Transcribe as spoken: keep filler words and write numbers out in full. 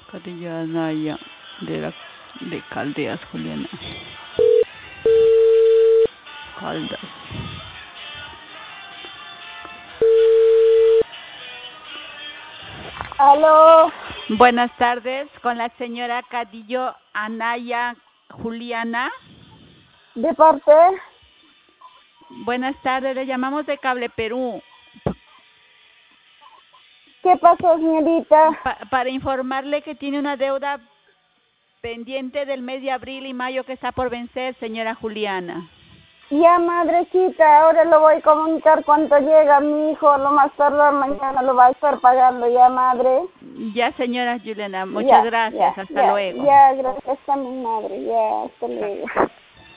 Cadillo Anaya, de la de Caldeas, Juliana. Caldas. Aló. Buenas tardes, con la señora Cadillo Anaya Juliana. ¿De parte? Buenas tardes, le llamamos de Cable Perú. ¿Qué pasó, señorita? Pa para informarle que tiene una deuda pendiente del mes de abril y mayo que está por vencer, señora Juliana. Ya, madrecita, ahora lo voy a comunicar cuando llega mi hijo, lo más tardar mañana lo va a estar pagando, ya, madre. Ya, señora Juliana, muchas Ya, gracias, ya, hasta ya, luego. ya, gracias también, madre, ya, hasta luego.